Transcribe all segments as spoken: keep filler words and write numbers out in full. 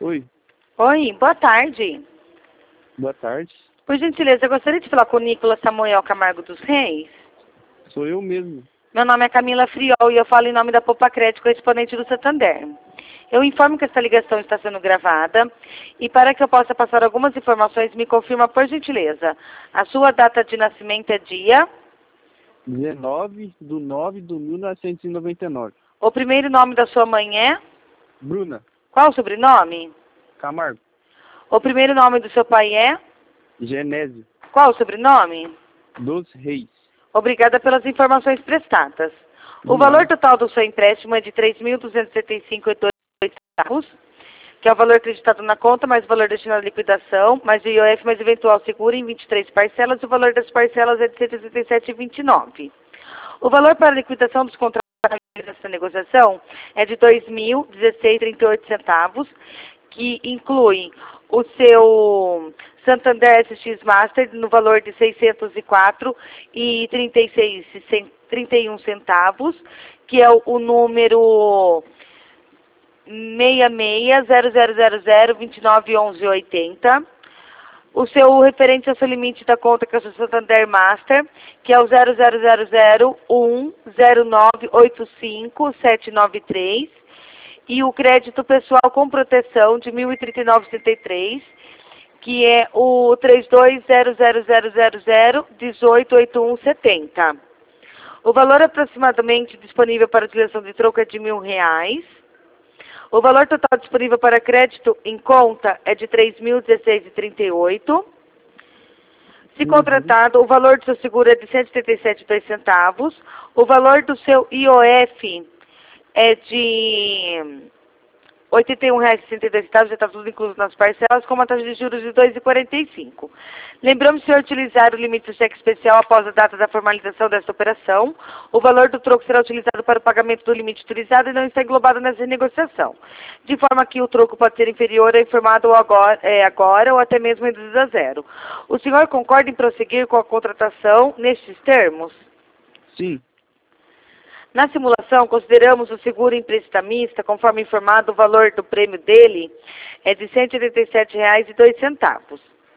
Oi, Oi, boa tarde. boa tarde. Por gentileza, eu gostaria de falar com o Nicolas Samuel Camargo dos Reis. Sou eu mesmo. Meu nome é Camila Friol e eu falo em nome da Poupa Crédito, correspondente do Santander. Eu informo que essa ligação está sendo gravada e para que eu possa passar algumas informações, me confirma por gentileza. A sua data de nascimento é dia, dezenove de nove de mil novecentos e noventa e nove. o primeiro nome da sua mãe é? Bruna Qual o sobrenome? Camargo. O primeiro nome do seu pai é? Genésio Qual o sobrenome? dos Reis. Obrigada pelas informações prestadas. O De valor nada. total do seu empréstimo é de três mil duzentos e setenta e cinco vírgula oitenta centavos, que é o valor acreditado na conta, mais o valor destinado à liquidação, mais o I O F, mais eventual seguro em vinte e três parcelas, e o valor das parcelas é de cento e sessenta e sete vírgula vinte e nove. O valor para a liquidação dos contratos dessa negociação é de dois mil dezesseis vírgula trinta e oito centavos, que inclui o seu Santander S X Master no valor de seiscentos e quatro vírgula trinta e seis, trinta e um centavos, que é o, o número seis seis zero zero zero zero vinte e nove onze oitenta. O seu referente ao seu limite da conta, que é o seu Santander Master, que é o zero zero zero zero um zero nove oito cinco sete nove três. E o crédito pessoal com proteção de mil e trinta e nove vírgula setenta e três, que é o três dois zero zero zero zero zero um oito oito um setenta. O valor aproximadamente disponível para utilização de troco é de mil reais. O valor total disponível para crédito em conta é de três mil dezesseis vírgula trinta e oito. Se contratado, o valor do seu seguro é de cento e setenta e sete vírgula dois centavos. O valor do seu I O F é de oitenta e um reais e sessenta e dois centavos, já está tudo incluso nas parcelas, com uma taxa de juros de dois vírgula quarenta e cinco. Lembramos, se utilizar o limite do cheque especial após a data da formalização desta operação, o valor do troco será utilizado para o pagamento do limite utilizado e não está englobado nessa negociação, de forma que o troco pode ser inferior ao informado agora, é, agora ou até mesmo reduzido a zero. O senhor concorda em prosseguir com a contratação nestes termos? Sim, Na simulação, consideramos o seguro emprestamista, conforme informado, o valor do prêmio dele é de cento e oitenta e sete reais e dois centavos,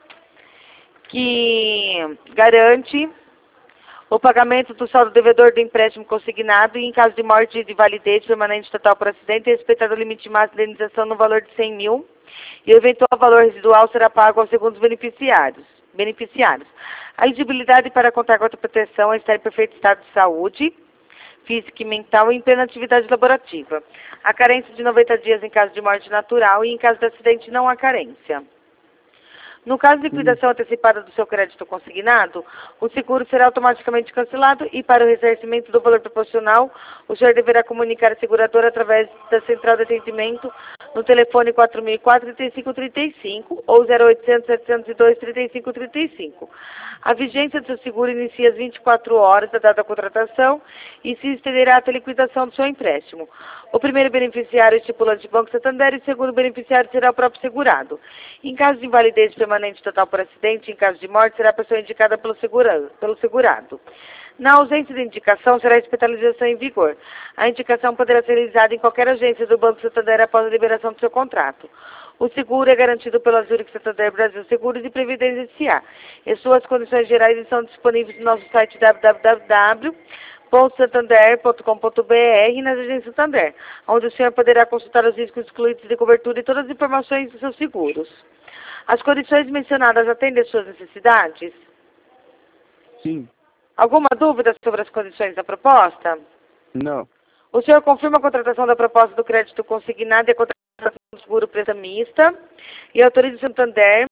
que garante o pagamento do saldo devedor do empréstimo consignado e, em caso de morte de validez permanente total por acidente, respeitado o limite máximo de indenização no valor de cem mil, e o eventual valor residual será pago aos segundos beneficiários. beneficiários. A elegibilidade para contar com a proteção é estar em perfeito estado de saúde física e mental e em plena atividade laborativa. A carência de noventa dias em caso de morte natural e em caso de acidente não há carência. No caso de liquidação antecipada do seu crédito consignado, o seguro será automaticamente cancelado e, para o ressarcimento do valor proporcional, o senhor deverá comunicar a seguradora através da central de atendimento no telefone quatro mil e quatro, trinta e cinco trinta e cinco ou zero oitocentos, setecentos e dois, trinta e cinco trinta e cinco. A vigência do seu seguro inicia às vinte e quatro horas da data da contratação e se estenderá até a liquidação do seu empréstimo. O primeiro beneficiário estipulante de Banco Santander e o segundo beneficiário será o próprio segurado. Em caso de invalidez permanente total por acidente, em caso de morte, será a pessoa indicada pelo, segura, pelo segurado. Na ausência de indicação, será a hospitalização em vigor. A indicação poderá ser realizada em qualquer agência do Banco Santander após a liberação do seu contrato. O seguro é garantido pela Zurich Santander Brasil Seguros e Previdência S A E suas condições gerais estão disponíveis no nosso site w w w ponto santander ponto com ponto b r e nas agências Santander, onde o senhor poderá consultar os riscos excluídos de cobertura e todas as informações dos seus seguros. As condições mencionadas atendem às suas necessidades? sim, Alguma dúvida sobre as condições da proposta? não, O senhor confirma a contratação da proposta do crédito consignado e a contratação do seguro prestamista e autoriza o Santander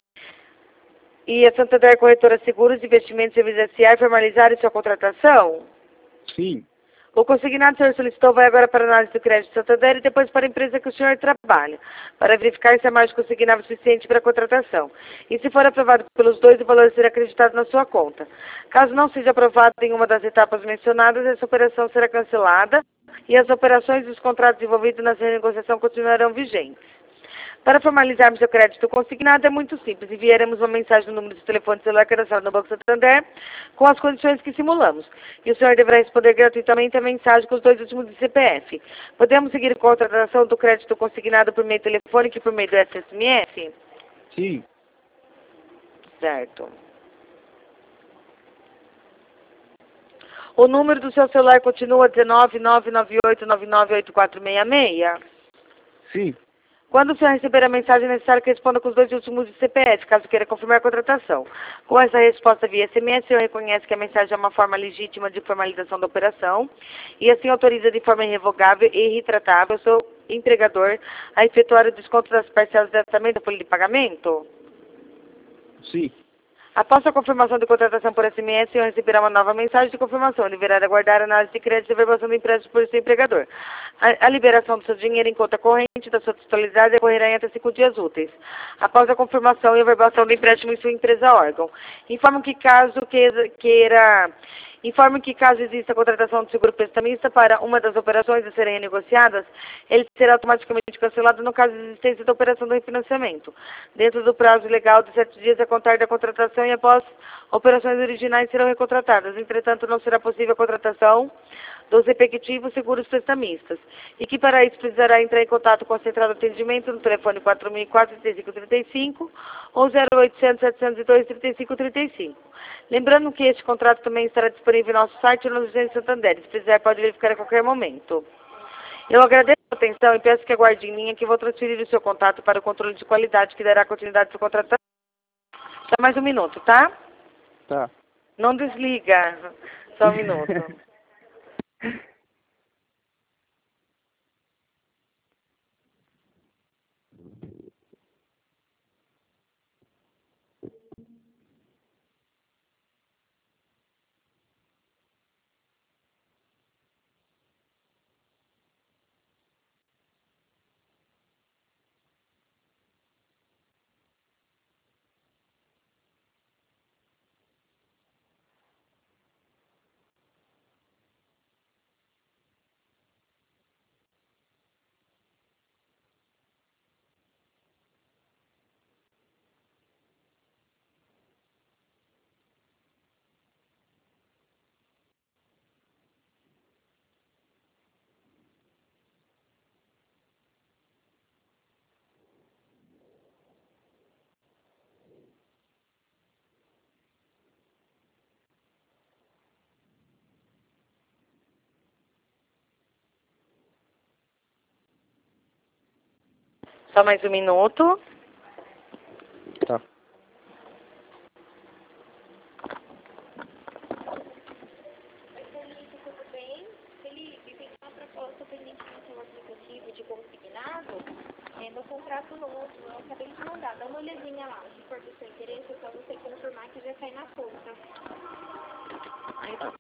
e a Santander Corretora Seguros, Investimentos e Serviços S A a formalizarem sua contratação? sim, O consignado que o senhor solicitou vai agora para a análise do crédito Santander e depois para a empresa que o senhor trabalha, para verificar se a margem consignável é suficiente para a contratação. E se for aprovado pelos dois, o valor será acreditado na sua conta. Caso não seja aprovado em uma das etapas mencionadas, essa operação será cancelada e as operações e os contratos envolvidos nessa renegociação continuarão vigentes. Para formalizarmos seu crédito consignado é muito simples. Enviaremos uma mensagem no número de telefone celular cadastrado no Banco Santander com as condições que simulamos. E o senhor deverá responder gratuitamente a mensagem com os dois últimos de C P F. Podemos seguir com a contratação do crédito consignado por meio telefônico e por meio do S M S? Sim. Certo. O número do seu celular continua dezenove, nove nove oito, nove nove oito quatro seis seis? Sim. Quando o senhor receber a mensagem, é necessário que responda com os dois últimos de C P F, caso queira confirmar a contratação. Com essa resposta via S M S, o senhor reconhece que a mensagem é uma forma legítima de formalização da operação e assim autoriza de forma irrevogável e irretratável o seu empregador a efetuar o desconto das parcelas diretamente da folha de pagamento? Sim. Após a confirmação de contratação por S M S, o senhor receberá uma nova mensagem de confirmação. Ele deverá aguardar a análise de crédito e verbalização do empréstimo por seu empregador. A, a liberação do seu dinheiro em conta corrente da sua titularidade ocorrerá em até cinco dias úteis. Após a confirmação e a verbalização do empréstimo em sua empresa órgão. Informo que caso queira... queira Informe que caso exista a contratação de seguro prestamista para uma das operações a serem renegociadas, ele será automaticamente cancelado no caso de existência da operação do refinanciamento, dentro do prazo legal de sete dias a contar da contratação e após operações originais serão recontratadas. Entretanto, não será possível a contratação dos respectivos seguros prestamistas, e que para isso precisará entrar em contato com a central de atendimento no telefone quatro mil e quatro, trinta e cinco trinta e cinco ou zero oitocentos, setecentos e dois, trinta e cinco trinta e cinco. Lembrando que este contrato também estará disponível no nosso site no Agência Santander. Se precisar, pode verificar a qualquer momento. Eu agradeço a atenção e peço que aguarde em linha que vou transferir o seu contato para o controle de qualidade que dará continuidade à sua contratação. Só mais um minuto, tá? Tá. Não desliga. Só um minuto. Só mais um minuto. Tá. Tudo bem? Felipe, tem uma proposta pendente no seu aplicativo de consignado, é, no contrato novo. Eu acabei de mandar, dá uma olhadinha lá. Se for do seu interesse, é só você confirmar que já cai na conta. Aí tá.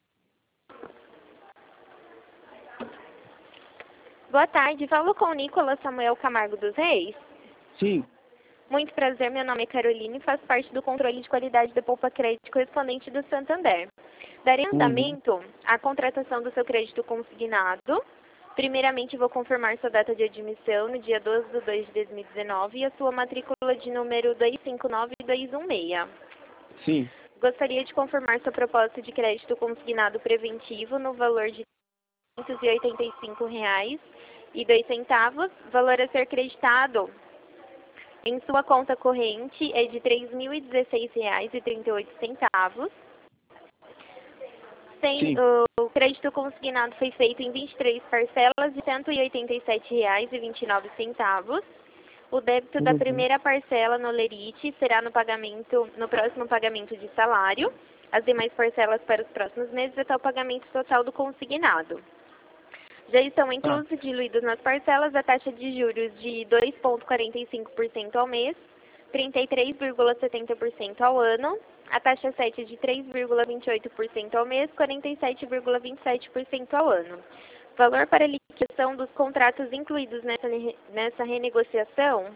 Boa tarde, falo com o Nicolas Samuel Camargo dos Reis. Sim. Muito prazer, meu nome é Caroline e faço parte do controle de qualidade do Poupa Crédito correspondente do Santander. Darei andamento uhum. à contratação do seu crédito consignado. Primeiramente, vou confirmar sua data de admissão no dia doze de dois de dois mil e dezenove e a sua matrícula de número dois cinco nove dois um seis. Sim. Gostaria de confirmar sua proposta de crédito consignado preventivo no valor de trezentos e oitenta e cinco reais e dois centavos. Valor a ser creditado em sua conta corrente é de três mil e dezesseis reais e trinta e oito centavos. Sem, o crédito consignado foi feito em vinte e três parcelas de cento e oitenta e sete reais e vinte e nove centavos. O débito uhum. da primeira parcela no Lerite será no pagamento, no próximo pagamento de salário. As demais parcelas para os próximos meses até o pagamento total do consignado. Já estão inclusos e diluídos nas parcelas a taxa de juros de dois vírgula quarenta e cinco por cento ao mês, trinta e três vírgula setenta por cento ao ano, a taxa sete de três vírgula vinte e oito por cento ao mês, quarenta e sete vírgula vinte e sete por cento ao ano. Valor para liquidação dos contratos incluídos nessa, nessa renegociação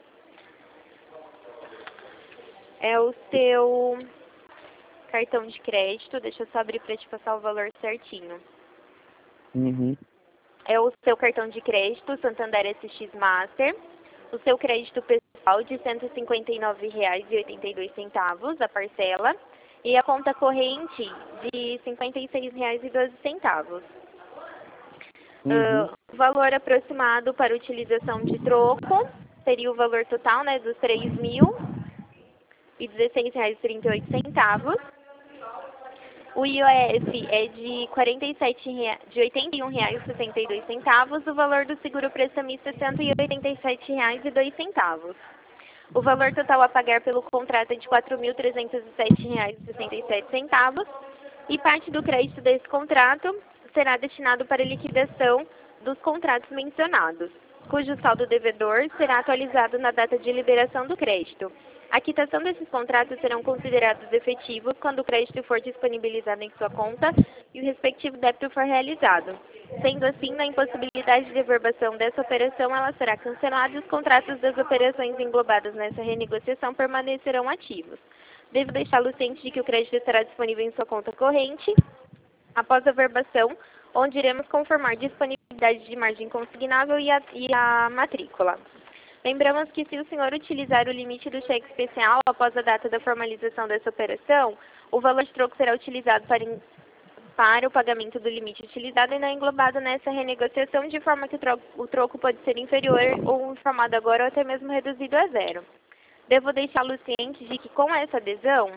é o seu cartão de crédito. Deixa eu só abrir para te passar o valor certinho. Uhum. É o seu cartão de crédito Santander S X Master, o seu crédito pessoal de cento e cinquenta e nove reais e oitenta e dois centavos a parcela e a conta corrente de cinquenta e seis reais e doze centavos. Uhum. Uh, o valor aproximado para utilização de troco seria o valor total, né, dos três mil e dezesseis reais e trinta e oito centavos. O I O F é de quarenta e sete reais, de oitenta e um reais e sessenta e dois centavos. O valor do seguro prestamista é cento e oitenta e sete reais e dois centavos. O valor total a pagar pelo contrato é de quatro mil trezentos e sete reais e sessenta e sete centavos. E parte do crédito desse contrato será destinado para liquidação dos contratos mencionados, cujo saldo devedor será atualizado na data de liberação do crédito. A quitação desses contratos serão considerados efetivos quando o crédito for disponibilizado em sua conta e o respectivo débito for realizado. Sendo assim, na impossibilidade de reverbação dessa operação, ela será cancelada e os contratos das operações englobadas nessa renegociação permanecerão ativos. Devo deixá-lo ciente de que o crédito estará disponível em sua conta corrente após a verbação, onde iremos conformar disponibilidade de margem consignável e a, e a matrícula. Lembramos que se o senhor utilizar o limite do cheque especial após a data da formalização dessa operação, o valor de troco será utilizado para, in, para o pagamento do limite utilizado e não englobado nessa renegociação, de forma que o troco, o troco pode ser inferior ou informado agora ou até mesmo reduzido a zero. Devo deixá-lo ciente de que com essa adesão,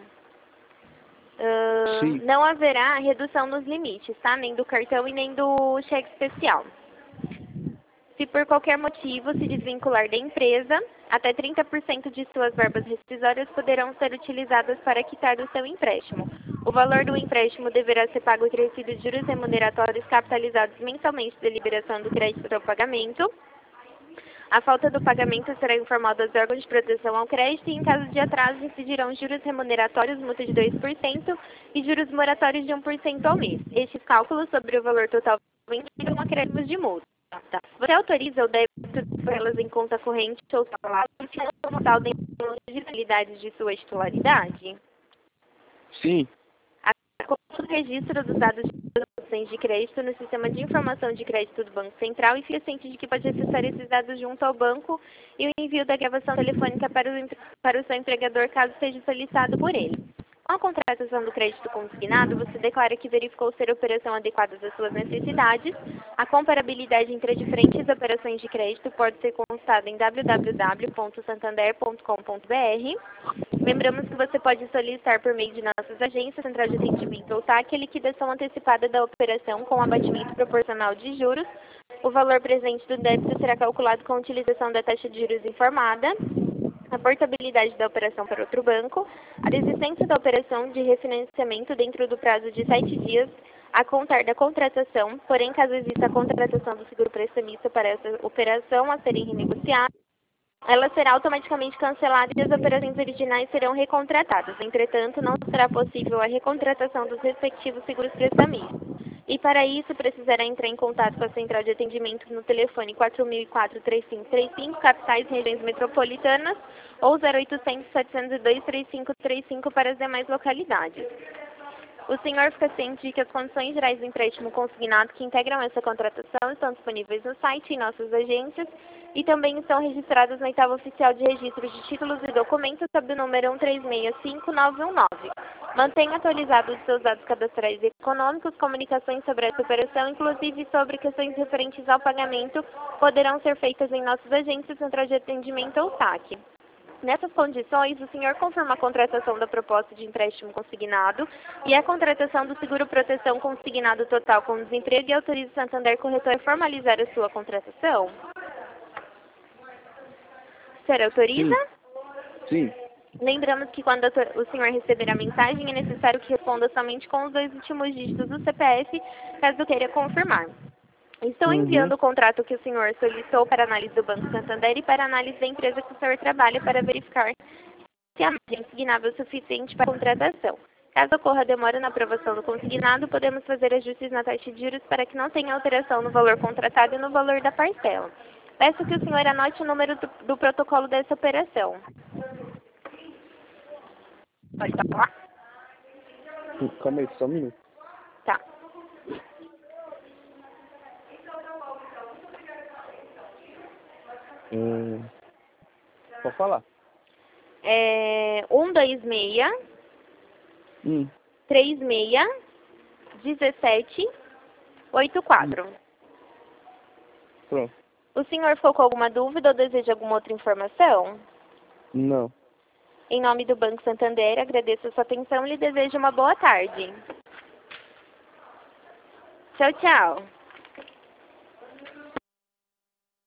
uh, não haverá redução nos limites, tá? Nem do cartão e nem do cheque especial. Se por qualquer motivo se desvincular da empresa, até trinta por cento de suas verbas rescisórias poderão ser utilizadas para quitar o seu empréstimo. O valor do empréstimo deverá ser pago acrescido de juros remuneratórios capitalizados mensalmente da liberação do crédito ao pagamento. A falta do pagamento será informada aos órgãos de proteção ao crédito e, em caso de atraso, incidirão juros remuneratórios, multa de dois por cento e juros moratórios de um por cento ao mês. Estes cálculos sobre o valor total vendido acréscimos de multa. Você autoriza o débito por elas em conta corrente ou salário no total de legitimidade de sua titularidade? Sim. O registro dos dados de de crédito no sistema de informação de crédito do Banco Central e fique ciente de que pode acessar esses dados junto ao banco e o envio da gravação telefônica para o, para o seu empregador caso seja solicitado por ele. Com a contratação do crédito consignado, você declara que verificou ser a operação adequada às suas necessidades. A comparabilidade entre as diferentes operações de crédito pode ser consultada em w w w ponto santander ponto com ponto b r. Lembramos que você pode solicitar por meio de nossas agências, central de atendimento ou S A C, a liquidação antecipada da operação com abatimento proporcional de juros. O valor presente do débito será calculado com a utilização da taxa de juros informada, a portabilidade da operação para outro banco, a desistência da operação de refinanciamento dentro do prazo de sete dias a contar da contratação, porém, caso exista a contratação do seguro prestamista para essa operação a serem renegociadas, ela será automaticamente cancelada e as operações originais serão recontratadas. Entretanto, não será possível a recontratação dos respectivos seguros prestamistas. E para isso, precisará entrar em contato com a central de atendimento no telefone quatro mil e quatro, três cinco três cinco, capitais e regiões metropolitanas, ou zero oitocentos, setecentos e dois, trinta e cinco trinta e cinco para as demais localidades. O senhor fica ciente de que as condições gerais do empréstimo consignado que integram essa contratação estão disponíveis no site e em nossas agências e também estão registradas na oitava oficial de registro de títulos e documentos sob o número um três seis cinco nove um nove. Mantenha atualizados os seus dados cadastrais e econômicos. Comunicações sobre essa operação, inclusive sobre questões referentes ao pagamento, poderão ser feitas em nossas agências, central de atendimento ou S A C. Nessas condições, o senhor confirma a contratação da proposta de empréstimo consignado e a contratação do seguro proteção consignado total com desemprego e autoriza o Santander Corretor a formalizar a sua contratação? O senhor autoriza? Sim. Sim. Lembramos que quando o senhor receber a mensagem, é necessário que responda somente com os dois últimos dígitos do C P F, caso queira confirmar. Estou enviando Uhum. o contrato que o senhor solicitou para análise do Banco Santander e para análise da empresa que o senhor trabalha para verificar se a margem consignável é suficiente para a contratação. Caso ocorra demora na aprovação do consignado, podemos fazer ajustes na taxa de juros para que não tenha alteração no valor contratado e no valor da parcela. Peço que o senhor anote o número do, do protocolo dessa operação. Pode falar? Calma aí, só um minuto. Tá. Hum, Pode falar. É um dois seis, Hum. três seis, dezessete, oitenta e quatro. Pronto. O senhor ficou com alguma dúvida ou deseja alguma outra informação? Não. Em nome do Banco Santander, agradeço a sua atenção e lhe desejo uma boa tarde. Tchau, tchau.